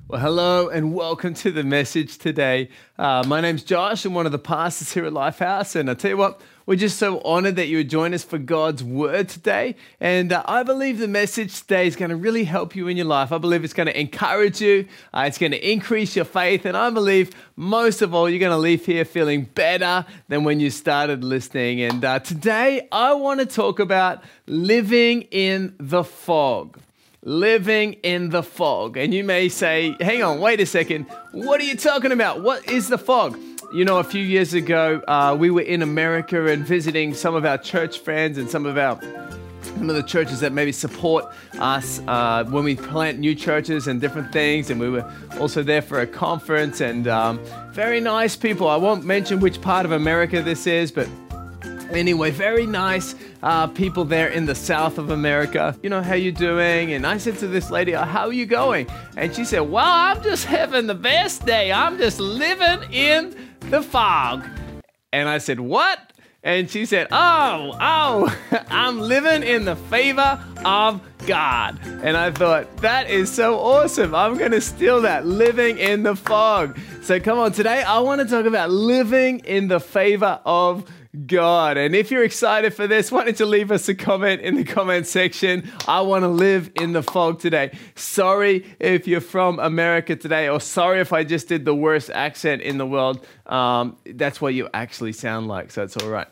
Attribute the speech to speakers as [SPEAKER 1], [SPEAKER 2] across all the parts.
[SPEAKER 1] Well, hello and welcome to the message today. My name's Josh. I'm one of the pastors here at Lifehouse, and I tell you what, we're just so honored that you would join us for God's Word today. And I believe the message today is going to really help you in your life. I believe it's going to encourage you. It's going to increase your faith. And I believe most of all, you're going to leave here feeling better than when you started listening. And today, I want to talk about living in the fog. Living in the fog. And you may say, hang on, wait a second. What are you talking about? What is the fog? You know, a few years ago, we were in America and visiting some of our church friends and some of the churches that maybe support us when we plant new churches and different things. And we were also there for a conference and very nice people. I won't mention which part of America this is, but anyway, very nice people there in the south of America. You know, how you doing? And I said to this lady, how are you going? And she said, well, I'm just having the best day. I'm just living in the fog. And I said, what? And she said, oh, I'm living in the favor of God. And I thought, that is so awesome. I'm going to steal that, living in the fog. So come on, today I want to talk about living in the favor of God. And if you're excited for this, why don't you leave us a comment in the comment section? I want to live in the fog today. Sorry if you're from America today, or sorry if I just did the worst accent in the world. That's what you actually sound like, so it's all right.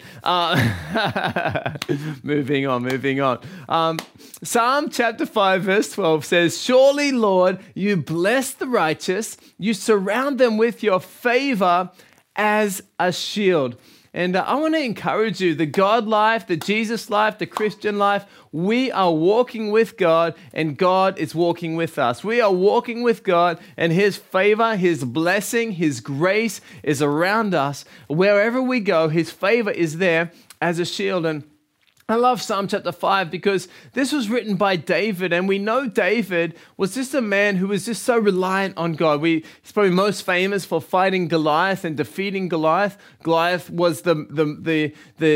[SPEAKER 1] Moving on. Psalm chapter 5 verse 12 says, surely, Lord, you bless the righteous. You surround them with your favor as a shield. And I want to encourage you, the God life, the Jesus life, the Christian life, we are walking with God and God is walking with us. We are walking with God and His favor, His blessing, His grace is around us. Wherever we go, His favor is there as a shield. And I love Psalm chapter 5 because this was written by David, and we know David was just a man who was just so reliant on God. He's probably most famous for fighting Goliath and defeating Goliath. Goliath was the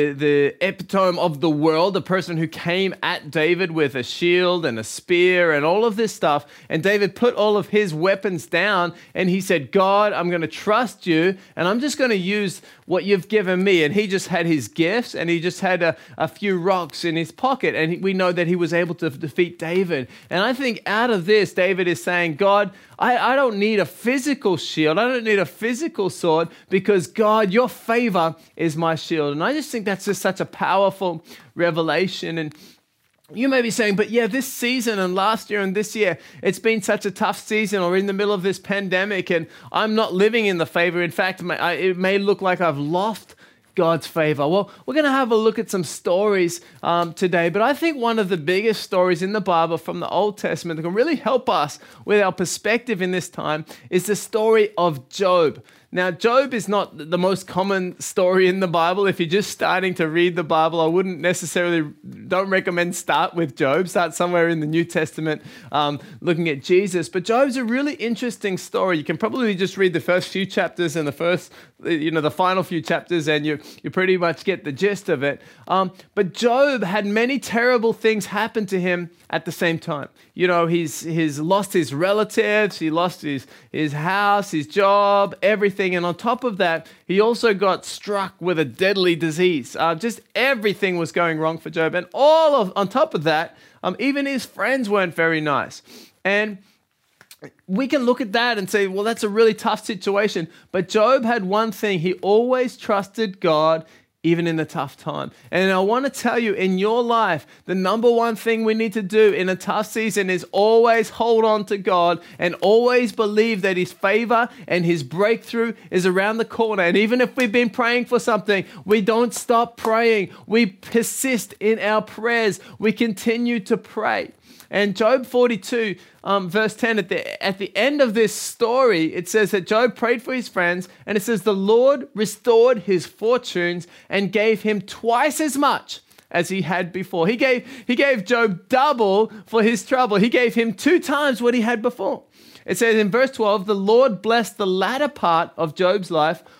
[SPEAKER 1] epitome of the world, the person who came at David with a shield and a spear and all of this stuff. And David put all of his weapons down and he said, God, I'm going to trust you and I'm just going to use what you've given me. And he just had his gifts and he just had a few rocks in his pocket, and we know that he was able to defeat David. And I think out of this, David is saying, God, I don't need a physical shield. I don't need a physical sword because God, your favor is my shield. And I just think that's just such a powerful revelation. And you may be saying, but yeah, this season and last year and this year, it's been such a tough season, or in the middle of this pandemic, and I'm not living in the favor. In fact, it may look like I've lost God's favor. Well, we're going to have a look at some stories today, but I think one of the biggest stories in the Bible from the Old Testament that can really help us with our perspective in this time is the story of Job. Now, Job is not the most common story in the Bible. If you're just starting to read the Bible, I don't recommend start with Job. Start somewhere in the New Testament looking at Jesus. But Job's a really interesting story. You can probably just read the first few chapters and the final few chapters, and you pretty much get the gist of it. But Job had many terrible things happen to him at the same time. You know, he's lost his relatives, he lost his house, his job, everything. And on top of that, he also got struck with a deadly disease. Just everything was going wrong for Job. And on top of that, even his friends weren't very nice. And we can look at that and say, well, that's a really tough situation. But Job had one thing. He always trusted God even in a tough time. And I want to tell you, in your life, the number one thing we need to do in a tough season is always hold on to God and always believe that His favor and His breakthrough is around the corner. And even if we've been praying for something, we don't stop praying. We persist in our prayers. We continue to pray. And Job 42, verse 10, at the end of this story, it says that Job prayed for his friends, and it says, the Lord restored his fortunes and gave him twice as much as he had before. He gave Job double for his trouble. He gave him 2 times what he had before. It says in verse 12, the Lord blessed the latter part of Job's life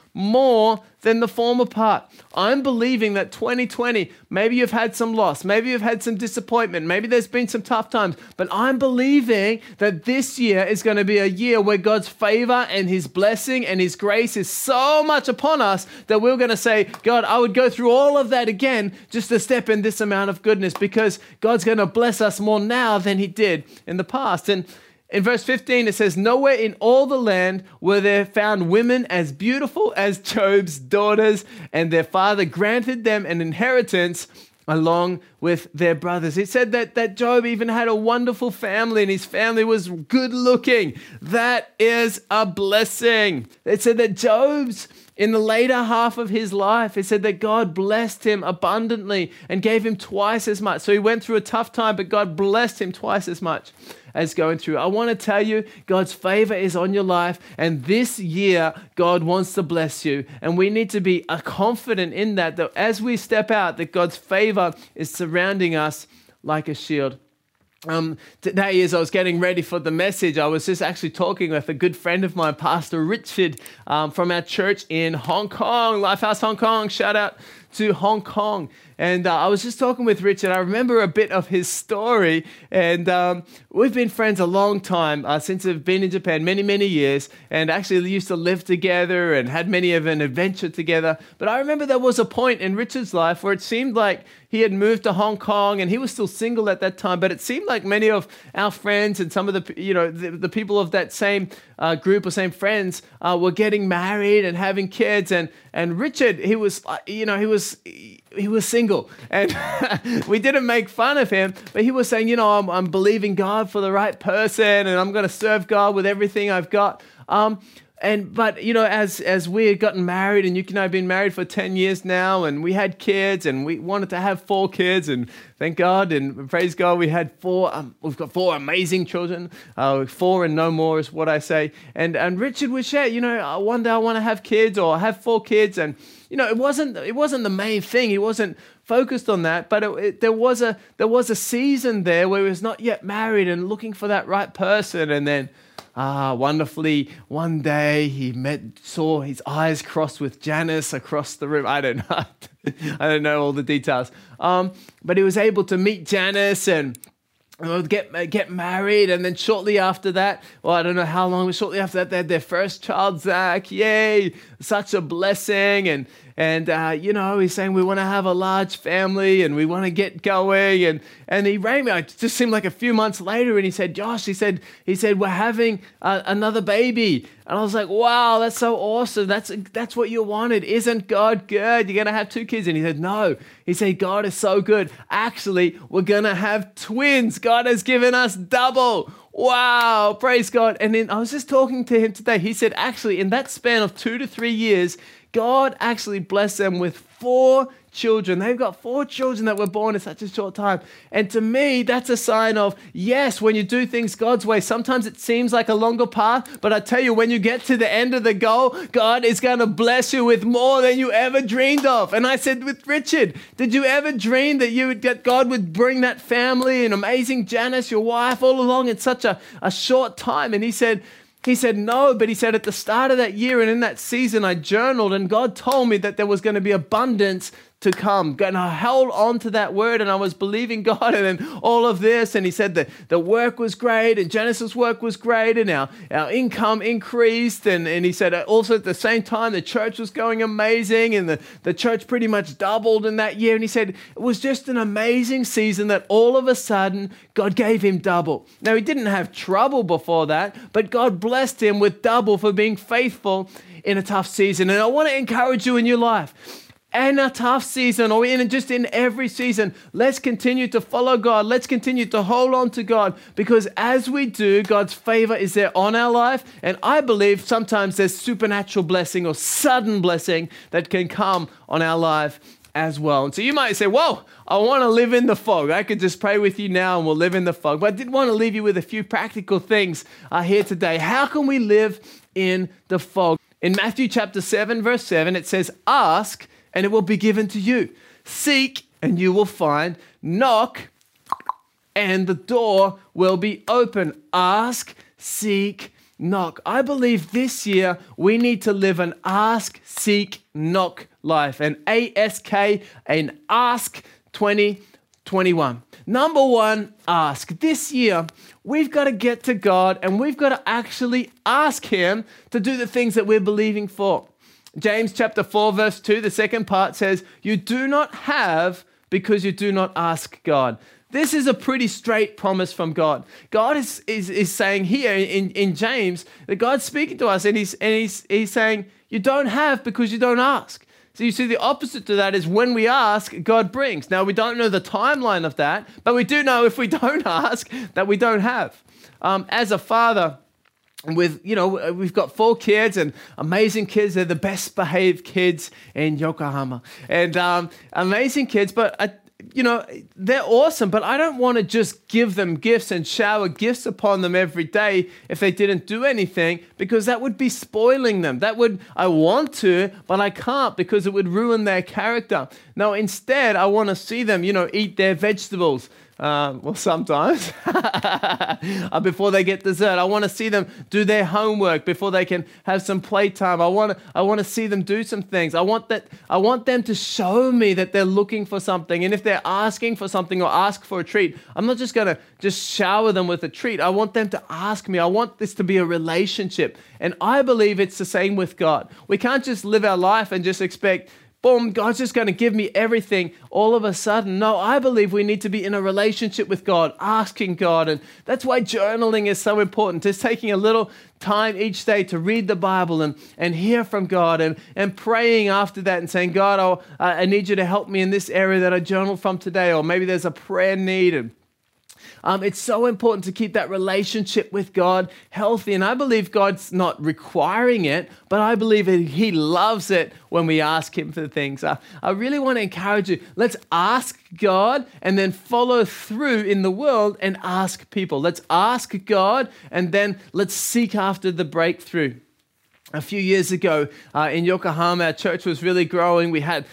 [SPEAKER 1] more than the former part. I'm believing that 2020, maybe you've had some loss, maybe you've had some disappointment, maybe there's been some tough times, but I'm believing that this year is going to be a year where God's favor and his blessing and his grace is so much upon us that we're going to say, God, I would go through all of that again just to step in this amount of goodness, because God's going to bless us more now than he did in the past. And in verse 15, it says, nowhere in all the land were there found women as beautiful as Job's daughters, and their father granted them an inheritance along with their brothers. It said that Job even had a wonderful family, and his family was good looking. That is a blessing. It said that Job's in the later half of his life, it said that God blessed him abundantly and gave him twice as much. So he went through a tough time, but God blessed him twice as much as going through. I want to tell you, God's favor is on your life, and this year, God wants to bless you. And we need to be confident in that as we step out, that God's favor is surrounding us like a shield. Today, as I was getting ready for the message, I was just actually talking with a good friend of mine, Pastor Richard, from our church in Hong Kong, Lifehouse Hong Kong. Shout out to Hong Kong. And I was just talking with Richard. I remember a bit of his story, and we've been friends a long time, since I've been in Japan, many, many years, and actually used to live together and had many of an adventure together. But I remember there was a point in Richard's life where it seemed like he had moved to Hong Kong, and he was still single at that time, but it seemed like many of our friends and some of the people of that same group or same friends were getting married and having kids, and Richard, he was single, and we didn't make fun of him, but he was saying, I'm believing God for the right person, and I'm going to serve God with everything I've got. But as we had gotten married, and Yuki and I have been married for 10 years now, and we had kids, and we wanted to have 4 kids, and thank God and praise God, we had 4. We've got 4 amazing children. 4 and no more is what I say. And Richard would share, one day I want to have kids, or have 4 kids, and it wasn't the main thing. He wasn't focused on that, but there was a season there where he was not yet married and looking for that right person, and then. Wonderfully, one day he saw his eyes crossed with Janice across the room. I don't know. I don't know all the details. But he was able to meet Janice and get married, and then shortly after that, I don't know how long, but shortly after that, they had their first child, Zach. Yay! Such a blessing. And he's saying we want to have a large family and we want to get going. And he rang me. It just seemed like a few months later, and he said, Josh, he said we're having another baby. And I was like, wow, that's so awesome. That's what you wanted. Isn't God good? You're going to have 2 kids. And he said, no. He said, God is so good. Actually, we're going to have twins. God has given us double. Wow, praise God. And then I was just talking to him today. He said, actually, in that span of 2 to 3 years, God actually blessed them with 4 children. They've got 4 children that were born in such a short time. And to me, that's a sign of, yes, when you do things God's way, sometimes it seems like a longer path, but I tell you, when you get to the end of the goal, God is going to bless you with more than you ever dreamed of. And I said with Richard, did you ever dream that God would bring that family and amazing Janice, your wife, all along in such a short time? And he said, no, but he said at the start of that year and in that season, I journaled, and God told me that there was going to be abundance to come. And I held on to that word, and I was believing God, and then all of this. And he said that the work was great, and Genesis' work was great, and our income increased. And he said also at the same time, the church was going amazing, and the church pretty much doubled in that year. And he said it was just an amazing season that all of a sudden God gave him double. Now, he didn't have trouble before that, but God blessed him with double for being faithful in a tough season. And I want to encourage you in your life. In a tough season, or in every season, let's continue to follow God. Let's continue to hold on to God, because as we do, God's favor is there on our life. And I believe sometimes there's supernatural blessing or sudden blessing that can come on our life as well. And so you might say, whoa, I want to live in the fog. I could just pray with you now and we'll live in the fog. But I did want to leave you with a few practical things here today. How can we live in the fog? In Matthew chapter 7, verse 7, it says, ask, and it will be given to you. Seek, and you will find. Knock, and the door will be open. Ask, seek, knock. I believe this year we need to live an ask, seek, knock life. An ASK, an ask 2021. Number one, ask. This year, we've got to get to God and we've got to actually ask Him to do the things that we're believing for. James chapter 4, verse 2, the second part says, you do not have because you do not ask God. This is a pretty straight promise from God. God is saying here in James that God's speaking to us and he's saying, you don't have because you don't ask. So you see the opposite to that is when we ask, God brings. Now we don't know the timeline of that, but we do know if we don't ask that we don't have. As a father, we've got 4 kids and amazing kids. They're the best behaved kids in Yokohama and amazing kids, but they're awesome, but I don't want to just give them gifts and shower gifts upon them every day if they didn't do anything, because that would be spoiling them. I want to, but I can't because it would ruin their character. No, instead, I want to see them, eat their vegetables. Sometimes before they get dessert. I want to see them do their homework before they can have some playtime. I want to see them do some things. I want them to show me that they're looking for something. And if they're asking for something or ask for a treat, I'm not just going to just shower them with a treat. I want them to ask me. I want this to be a relationship. And I believe it's the same with God. We can't just live our life and just expect, boom, God's just going to give me everything all of a sudden. No, I believe we need to be in a relationship with God, asking God. And that's why journaling is so important. Just taking a little time each day to read the Bible and hear from God and praying after that and saying, God, I need you to help me in this area that I journaled from today. Or maybe there's a prayer need. It's so important to keep that relationship with God healthy. And I believe God's not requiring it, but I believe He loves it when we ask Him for things. I really want to encourage you. Let's ask God and then follow through in the world and ask people. Let's ask God and then let's seek after the breakthrough. A few years ago in Yokohama, our church was really growing. We had,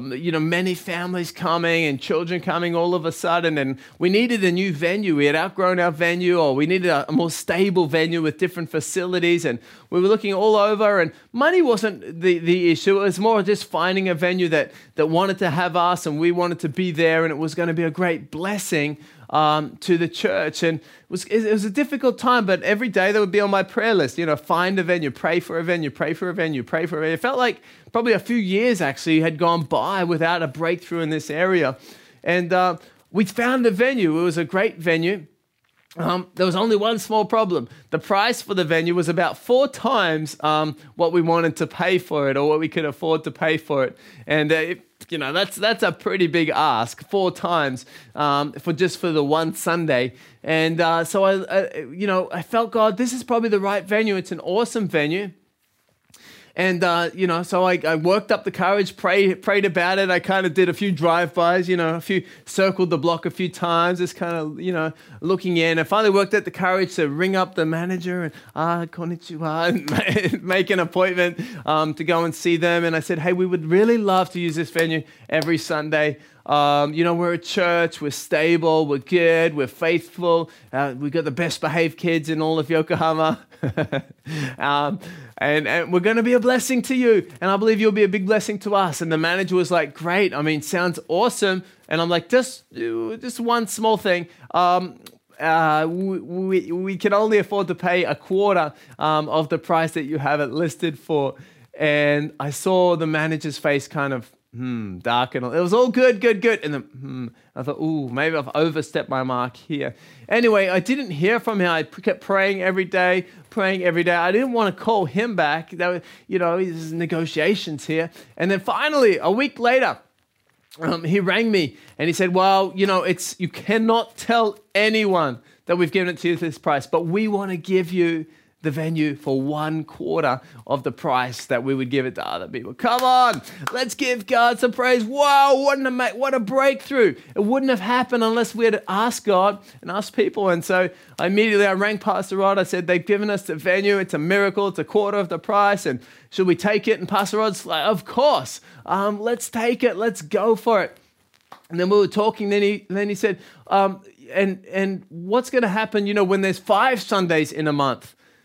[SPEAKER 1] many families coming and children coming all of a sudden, and we needed a new venue. We had outgrown our venue, or we needed a more stable venue with different facilities, and we were looking all over, and money wasn't the issue. It was more just finding a venue that wanted to have us, and we wanted to be there, and it was going to be a great blessing to the church. And it was a difficult time, but every day that would be on my prayer list, find a venue, pray for a venue, pray for a venue, pray for a venue. It felt like probably a few years actually had gone by without a breakthrough in this area. And we found a venue. It was a great venue. There was only one small problem. The price for the venue was about 4 times what we wanted to pay for it, or what we could afford to pay for it. And that's a pretty big ask, 4 times for the one Sunday. And so I felt, God, this is probably the right venue. It's an awesome venue. And, so I worked up the courage, prayed about it. I kind of did a few drive-bys, circled the block a few times, just kind of, looking in. I finally worked up the courage to ring up the manager and, konnichiwa, and make an appointment to go and see them. And I said, hey, we would really love to use this venue every Sunday. We're a church, we're stable, we're good, we're faithful. We've got the best behaved kids in all of Yokohama. And we're going to be a blessing to you. And I believe you'll be a big blessing to us. And the manager was like, great. Sounds awesome. And I'm like, just one small thing. We can only afford to pay a quarter of the price that you have it listed for. And I saw the manager's face kind of darken. It was all good. And then I thought, maybe I've overstepped my mark here. Anyway, I didn't hear from him. I kept praying every day. I didn't want to call him back. That was, there's negotiations here. And then finally, a week later, he rang me and he said, well, you cannot tell anyone that we've given it to you at this price, but we want to give you the venue for 1/4 of the price that we would give it to other people. Come on, let's give God some praise. Wow, what a breakthrough. It wouldn't have happened unless we had asked God and asked people. And so I rang Pastor Rod. I said, they've given us the venue. It's a miracle. It's 1/4 of the price. And should we take it? And Pastor Rod's like, of course. Let's take it. Let's go for it. And then we were talking. Then he said, and what's going to happen, when there's 5 Sundays in a month?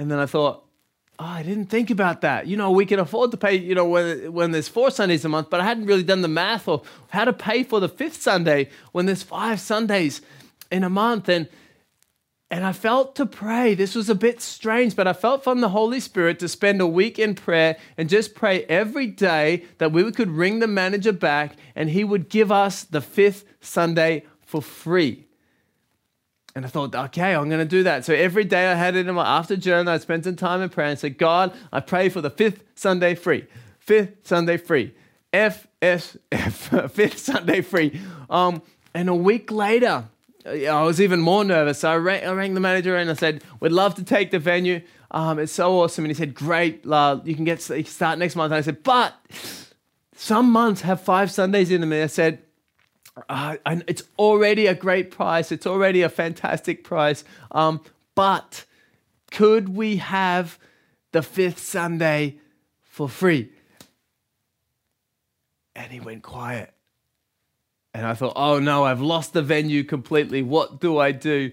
[SPEAKER 1] And then I thought, I didn't think about that. We can afford to pay, when there's 4 Sundays a month, but I hadn't really done the math or how to pay for the 5th Sunday when there's 5 Sundays in a month. And I felt to pray. This was a bit strange, but I felt from the Holy Spirit to spend a week in prayer and just pray every day that we could ring the manager back and he would give us the 5th Sunday for free. And I thought, okay, I'm going to do that. So every day I had it in my after journal. I spent some time in prayer and said, God, I pray for the 5th Sunday free. 5th Sunday free. F, 5th Sunday free. And a week later, I was even more nervous. So I rang the manager and I said, we'd love to take the venue. It's so awesome. And he said, great, you can start next month. And I said, but some months have 5 Sundays in them. And I said, it's already a great price. It's already a fantastic price. But could we have the 5th Sunday for free? And he went quiet. And I thought, oh no, I've lost the venue completely. What do I do?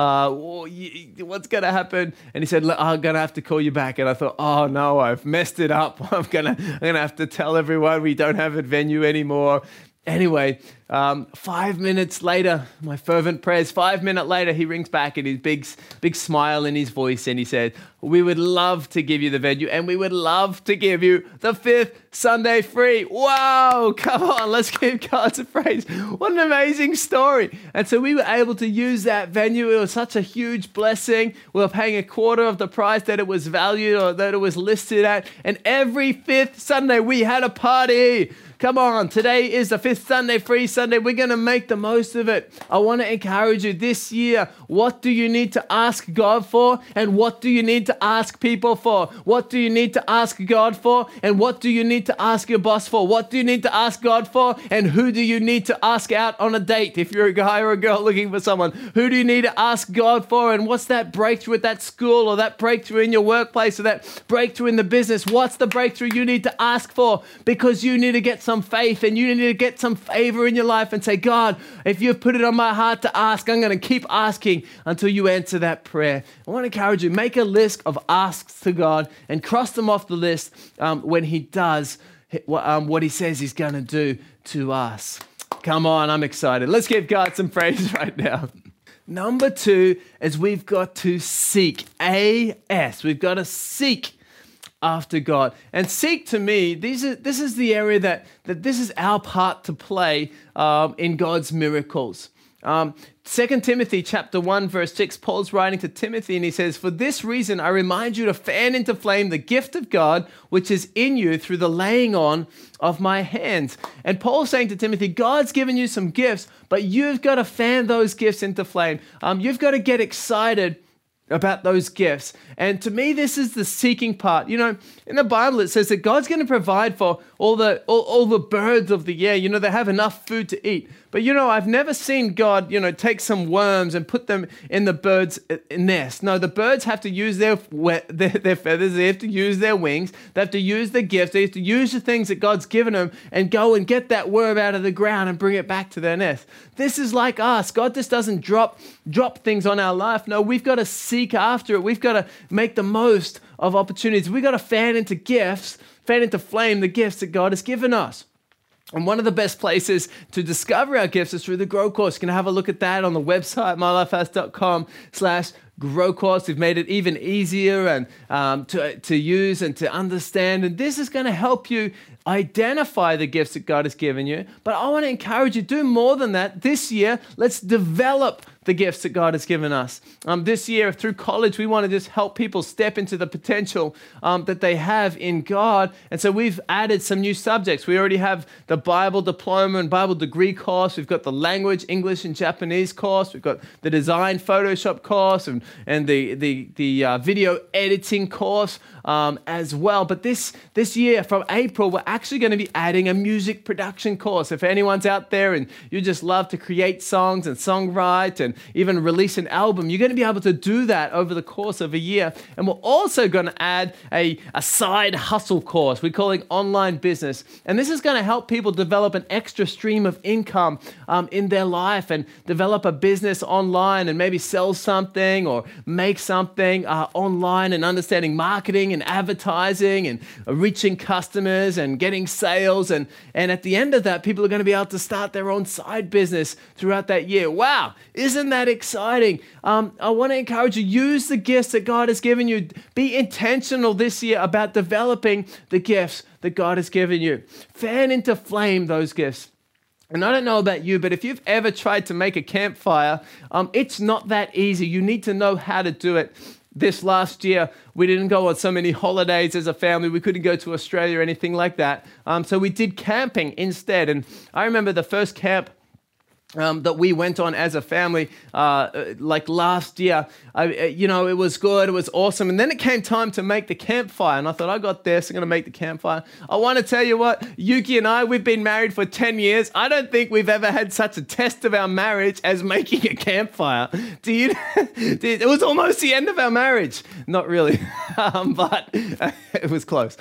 [SPEAKER 1] What's going to happen? And he said, I'm going to have to call you back. And I thought, oh no, I've messed it up. I'm going to have to tell everyone we don't have a venue anymore. Anyway, 5 minutes later, my fervent prayers, 5 minutes later, he rings back and his big smile in his voice. And he said, we would love to give you the venue and we would love to give you the 5th Sunday free. Wow, come on, let's give God some praise. What an amazing story. And so we were able to use that venue. It was such a huge blessing. We were paying a quarter of the price that it was valued or that it was listed at. And every 5th Sunday, we had a party. Come on, today is the 5th Sunday, free Sunday. We're going to make the most of it. I want to encourage you this year. What do you need to ask God for? And what do you need to ask people for? What do you need to ask God for? And what do you need to ask your boss for? What do you need to ask God for? And who do you need to ask out on a date? If you're a guy or a girl looking for someone, who do you need to ask God for? And what's that breakthrough at that school or that breakthrough in your workplace or that breakthrough in the business? What's the breakthrough you need to ask for? Because you need to get some faith and you need to get some favor in your life and say, God, if you've put it on my heart to ask, I'm going to keep asking until you answer that prayer. I want to encourage you, make a list of asks to God and cross them off the list when he does what he says he's going to do to us. Come on, I'm excited. Let's give God some praise right now. Number 2 is we've got to seek. A-S. We've got to seek after God. And seek, to me, this is the area that this is our part to play in God's miracles. 2 Timothy chapter 1 verse 6, Paul's writing to Timothy and he says, for this reason I remind you to fan into flame the gift of God which is in you through the laying on of my hands. And Paul's saying to Timothy, God's given you some gifts, but you've got to fan those gifts into flame. You've got to get excited about those gifts. And to me, this is the seeking part. In the Bible, it says that God's going to provide for all the birds of the air. They have enough food to eat. But, I've never seen God, take some worms and put them in the bird's nest. No, the birds have to use their feathers. They have to use their wings. They have to use the gifts. They have to use the things that God's given them and go and get that worm out of the ground and bring it back to their nest. This is like us. God just doesn't drop things on our life. No, we've got to seek after it. We've got to make the most of opportunities. We've got to fan into flame the gifts that God has given us. And one of the best places to discover our gifts is through the Grow Course. You can have a look at that on the website, mylifehouse.com/Grow Course. We've made it even easier and to use and to understand. And this is going to help you identify the gifts that God has given you. But I want to encourage you, do more than that. This year, let's develop the gifts that God has given us. This year, through college, we want to just help people step into the potential that they have in God. And so we've added some new subjects. We already have the Bible diploma and Bible degree course. We've got the language, English and Japanese course. We've got the design Photoshop course and the video editing course as well. But this year, from April, we're actually going to be adding a music production course. If anyone's out there and you just love to create songs and songwrite and even release an album. You're going to be able to do that over the course of a year. And we're also going to add a side hustle course. We're calling Online Business. And this is going to help people develop an extra stream of income in their life and develop a business online and maybe sell something or make something online, and understanding marketing and advertising and reaching customers and getting sales. And at the end of that, people are going to be able to start their own side business throughout that year. Wow, isn't that exciting? I want to encourage you, use the gifts that God has given you. Be intentional this year about developing the gifts that God has given you. Fan into flame those gifts. And I don't know about you, but if you've ever tried to make a campfire, it's not that easy. You need to know how to do it. This last year, we didn't go on so many holidays as a family. We couldn't go to Australia or anything like that. So we did camping instead. And I remember the first camp that we went on as a family, like last year. It was good, it was awesome. And then it came time to make the campfire. And I thought, I got this, I'm going to make the campfire. I want to tell you what, Yuki and I, we've been married for 10 years. I don't think we've ever had such a test of our marriage as making a campfire. It was almost the end of our marriage. Not really, but it was close.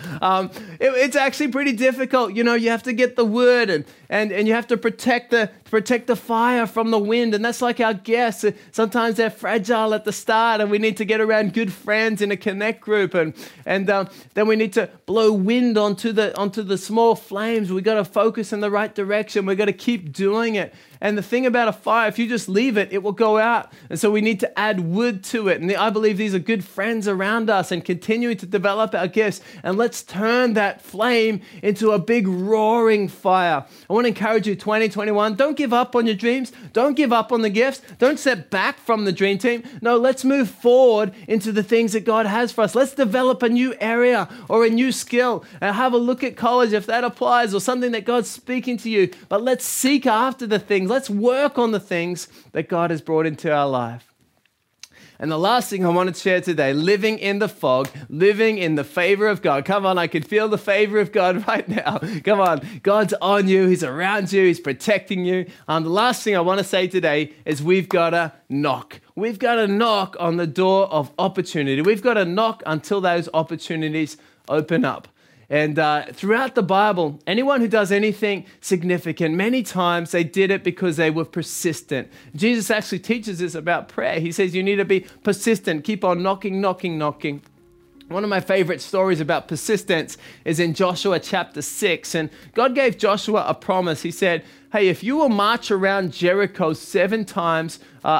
[SPEAKER 1] It's actually pretty difficult. You have to get the wood and you have to protect the fire from the wind. And that's like our guests. Sometimes they're fragile at the start, and we need to get around good friends in a connect group, and then we need to blow wind onto the small flames. We got to focus in the right direction. We got to keep doing it. And the thing about a fire, if you just leave it, it will go out. And so we need to add wood to it. And I believe these are good friends around us, and continuing to develop our gifts. And let's turn that flame into a big roaring fire. I want to encourage you, 2021, don't give up on your dreams. Don't give up on the gifts. Don't step back from the dream team. No, let's move forward into the things that God has for us. Let's develop a new area or a new skill, and have a look at college if that applies, or something that God's speaking to you. But let's seek after the things. Let's work on the things that God has brought into our life. And the last thing I want to share today, living in the fog, living in the favor of God. Come on, I can feel the favor of God right now. Come on, God's on you. He's around you. He's protecting you. The last thing I want to say today is we've got to knock. We've got to knock on the door of opportunity. We've got to knock until those opportunities open up. And throughout the Bible, anyone who does anything significant, many times they did it because they were persistent. Jesus actually teaches us about prayer. He says you need to be persistent. Keep on knocking, knocking, knocking. One of my favorite stories about persistence is in Joshua chapter 6. And God gave Joshua a promise. He said, hey, if you will march around Jericho 7 times,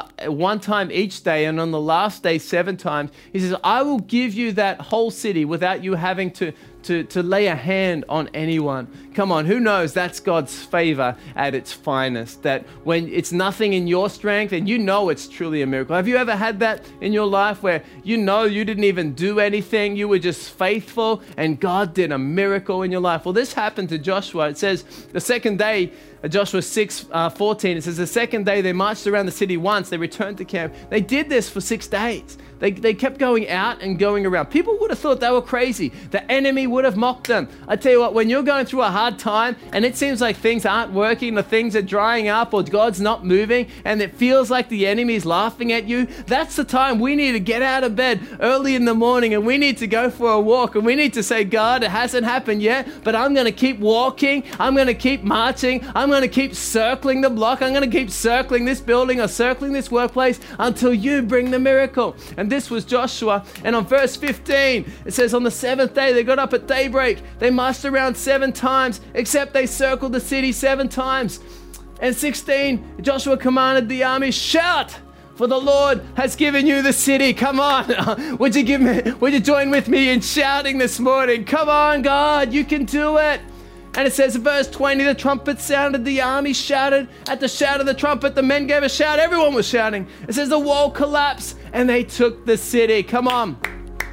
[SPEAKER 1] 1 time each day, and on the last day 7 times, he says, I will give you that whole city without you having to lay a hand on anyone. Come on, who knows? That's God's favor at its finest. That when it's nothing in your strength, and you know it's truly a miracle. Have you ever had that in your life where you know you didn't even do anything, you were just faithful, and God did a miracle in your life? Well, this happened to Joshua. It says the second day, Joshua 6:14, it says the second day they marched around the city once, they returned to camp. They did this for 6 days. They kept going out and going around. People would have thought they were crazy. The enemy would have mocked them. I tell you what, when you're going through a hard time and it seems like things aren't working, or things are drying up, or God's not moving, and it feels like the enemy is laughing at you, that's the time we need to get out of bed early in the morning, and we need to go for a walk, and we need to say, God, it hasn't happened yet, but I'm going to keep walking. I'm going to keep marching. I'm going to keep circling the block. I'm going to keep circling this building or circling this workplace until you bring the miracle. And this was Joshua. And on verse 15, it says, on the 7th day, they got up at daybreak. They marched around 7 times, except they circled the city 7 times. And 16, Joshua commanded the army, shout, for the Lord has given you the city. Come on. Would you join with me in shouting this morning? Come on, God, you can do it. And it says in verse 20, the trumpet sounded, the army shouted. At the shout of the trumpet, the men gave a shout. Everyone was shouting. It says the wall collapsed and they took the city. Come on.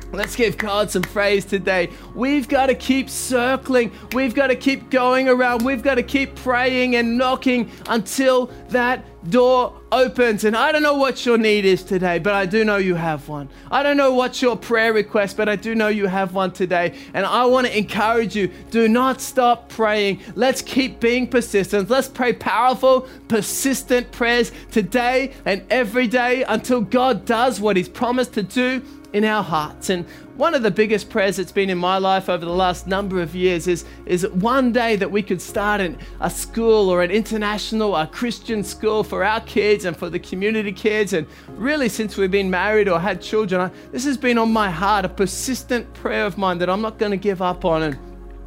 [SPEAKER 1] Let's give God some praise today. We've got to keep circling. We've got to keep going around. We've got to keep praying and knocking until that door opens. And I don't know what your need is today, but I do know you have one. I don't know what's your prayer request, but I do know you have one today. And I want to encourage you, do not stop praying. Let's keep being persistent. Let's pray powerful, persistent prayers today and every day until God does what He's promised to do in our hearts. And one of the biggest prayers that's been in my life over the last number of years is one day that we could start a school or an international, a Christian school for our kids and for the community kids. And really, since we've been married or had children, this has been on my heart, a persistent prayer of mine that I'm not going to give up on. And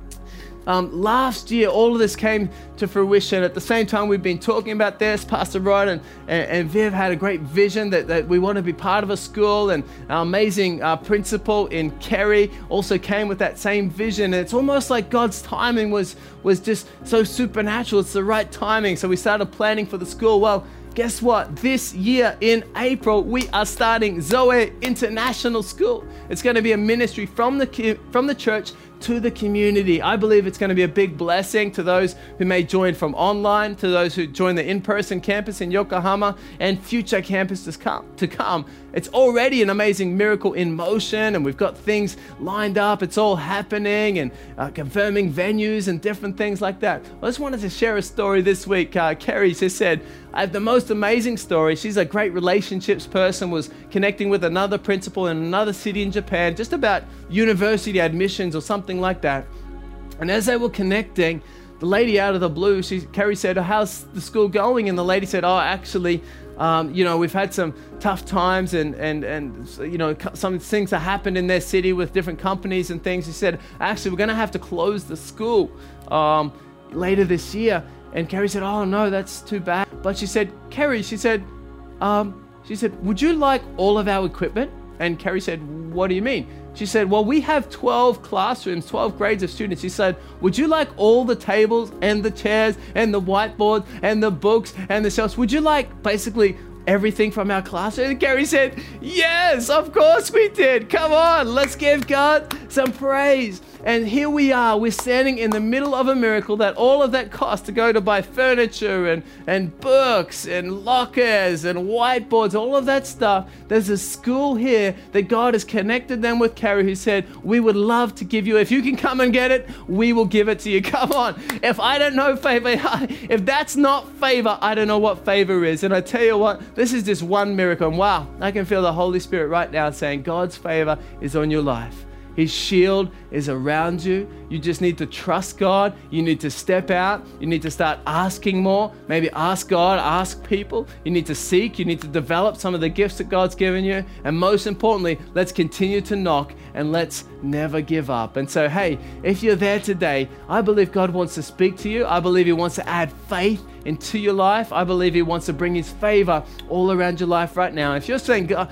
[SPEAKER 1] last year, all of this came to fruition. At the same time, we've been talking about this. Pastor Rod and Viv had a great vision that we want to be part of a school, and our amazing principal in Kerry also came with that same vision. And it's almost like God's timing was just so supernatural. It's the right timing. So we started planning for the school. Well, guess what? This year in April, we are starting Zoe International School. It's going to be a ministry from the church to the community. I believe it's going to be a big blessing to those who may join from online, to those who join the in-person campus in Yokohama, and future campuses to come. It's already an amazing miracle in motion, and we've got things lined up. It's all happening, and confirming venues and different things like that. I just wanted to share a story this week. Kerry just said, I have the most amazing story. She's a great relationships person, was connecting with another principal in another city in Japan, just about university admissions or something like that. And as they were connecting, the lady out of the blue, Kerry said, how's the school going? And the lady said, actually, we've had some tough times and some things that happened in their city with different companies and things. She said, actually, we're going to have to close the school later this year. And Kerry said, oh no, that's too bad. But she said, Kerry, she said, would you like all of our equipment? And Kerry said, what do you mean? She said, well, we have 12 classrooms, 12 grades of students. She said, would you like all the tables and the chairs and the whiteboards and the books and the shelves? Would you like basically everything from our class? And Kerry said, yes, of course we did. Come on, let's give God some praise. And here we are, we're standing in the middle of a miracle that all of that cost to go to buy furniture and books and lockers and whiteboards, all of that stuff. There's a school here that God has connected them with Kerry, who said, we would love to give you, if you can come and get it, we will give it to you. Come on. If I don't know favor, if that's not favor, I don't know what favor is. And I tell you what, this is just one miracle. And wow, I can feel the Holy Spirit right now saying God's favor is on your life. His shield is around you. You just need to trust God. You need to step out. You need to start asking more. Maybe ask God, ask people. You need to seek. You need to develop some of the gifts that God's given you. And most importantly, let's continue to knock and let's never give up. And so, hey, if you're there today, I believe God wants to speak to you. I believe He wants to add faith into your life. I believe He wants to bring His favor all around your life right now. If you're saying, God,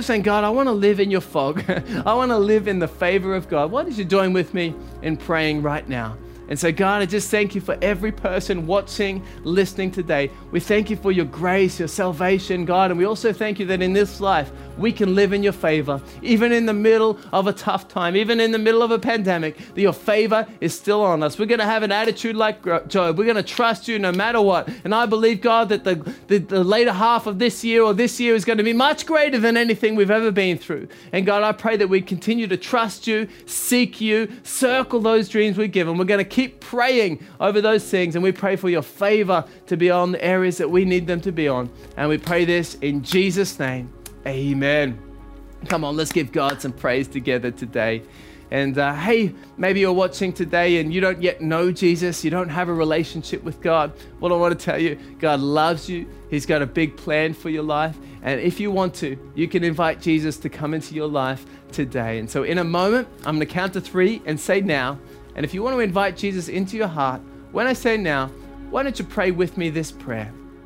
[SPEAKER 1] I want to live in your fog. I want to live in the favor of God. Why don't you join with me in praying right now? And so, God, I just thank you for every person watching, listening today. We thank you for your grace, your salvation, God. And we also thank you that in this life, we can live in your favor, even in the middle of a tough time, even in the middle of a pandemic, that your favor is still on us. We're going to have an attitude like Job. We're going to trust you no matter what. And I believe, God, that the later half of this year or this year is going to be much greater than anything we've ever been through. And God, I pray that we continue to trust you, seek you, circle those dreams we've given. We're going to keep praying over those things, and we pray for your favor to be on the areas that we need them to be on. And we pray this in Jesus' name. Amen. Come on, let's give God some praise together today. And hey, maybe you're watching today and you don't yet know Jesus. You don't have a relationship with God. Well, I want to tell you, God loves you. He's got a big plan for your life. And if you want to, you can invite Jesus to come into your life today. And so in a moment, I'm going to count to 3 and say now. And if you want to invite Jesus into your heart, when I say now, why don't you pray with me this prayer?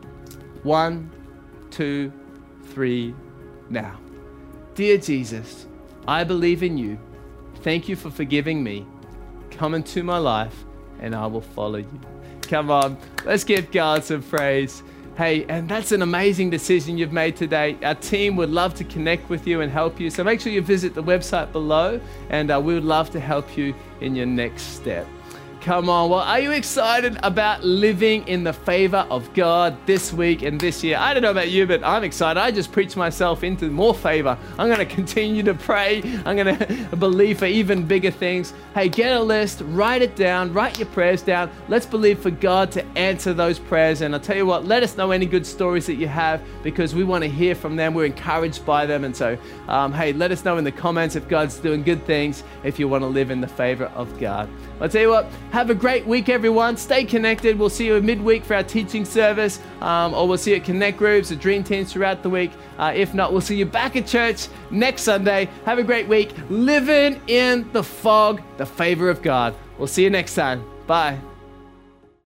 [SPEAKER 1] 1, 2, 3, now. Dear Jesus, I believe in you. Thank you for forgiving me. Come into my life and I will follow you. Come on, let's give God some praise. Hey, and that's an amazing decision you've made today. Our team would love to connect with you and help you. So make sure you visit the website below, and we would love to help you in your next step. Come on. Well, are you excited about living in the favor of God this week and this year? I don't know about you, but I'm excited. I just preached myself into more favor. I'm going to continue to pray. I'm going to believe for even bigger things. Hey, get a list, write it down, write your prayers down. Let's believe for God to answer those prayers. And I'll tell you what, let us know any good stories that you have, because we want to hear from them. We're encouraged by them. And so, hey, let us know in the comments if God's doing good things, if you want to live in the favor of God. I'll tell you what, have a great week, everyone. Stay connected. We'll see you midweek for our teaching service, or we'll see you at Connect Groups or Dream Teams throughout the week. If not, we'll see you back at church next Sunday. Have a great week. Living in the fog, the favor of God. We'll see you next time. Bye.